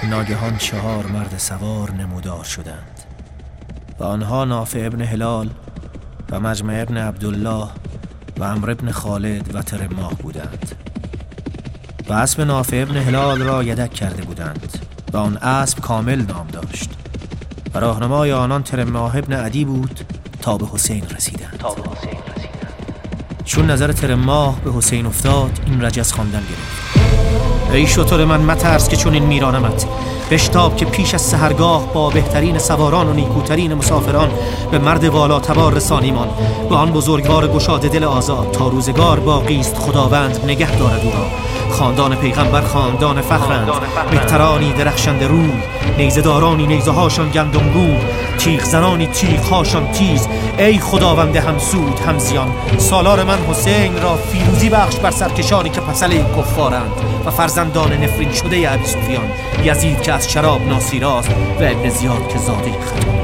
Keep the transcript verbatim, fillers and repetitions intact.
ناگهان چهار مرد سوار نمودار شدند و آنها نافع ابن هلال و مجمع ابن عبدالله و عمرو ابن خالد و ترماه بودند و اسب نافع ابن هلال را یدک کرده بودند و آن اسب کامل نام داشت و راهنمای آنان ترماه ابن عدی بود تا به حسین رسیدند. چون نظر ترماه به حسین افتاد این رجز خواندن گرفت: ای شتر من مترس که چون این میرانمت، بشتاب که پیش از سحرگاه با بهترین سواران و نیکوترین مسافران به مرد والا تبار رسانیمان، به آن بزرگوار گشاد دل آزاد تا روزگار باقی است خداوند نگه دارد او را. خاندان پیغمبر خاندان فخرند، مهترانی درخشنده روی، نیزه دارانی نیزه هاشان گندمگون، تیغ زنانی تیغ هاشان تیز. ای خداوند همسود همزیان، سالار من حسین را فیروزی بخش بر سرکشانی که پسله کفارند و فرزندان نفرین شده ابی سفیان، یزید که از شراب ناصیراست و ابن زیاد که زاده خطا.